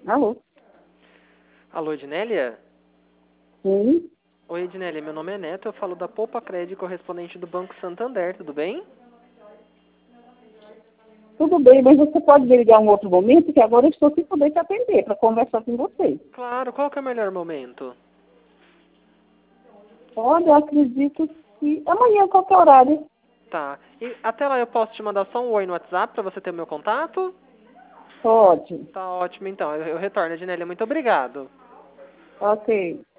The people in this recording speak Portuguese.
Alô? Alô, Ednélia? Sim, Oi, Ednélia, meu nome é Neto, eu falo da Poupa Crédito, correspondente do Banco Santander, tudo bem? tudo bem, mas você pode me ligar um outro momento, que agora eu estou sem poder te atender para conversar com você. Claro, qual que é o melhor momento? Olha, eu acredito que amanhã, qualquer horário. Tá, e até lá eu posso te mandar só um oi no WhatsApp pra você ter o meu contato? Pode. Tá ótimo, então, eu retorno, Ednélia, muito obrigado. Ok.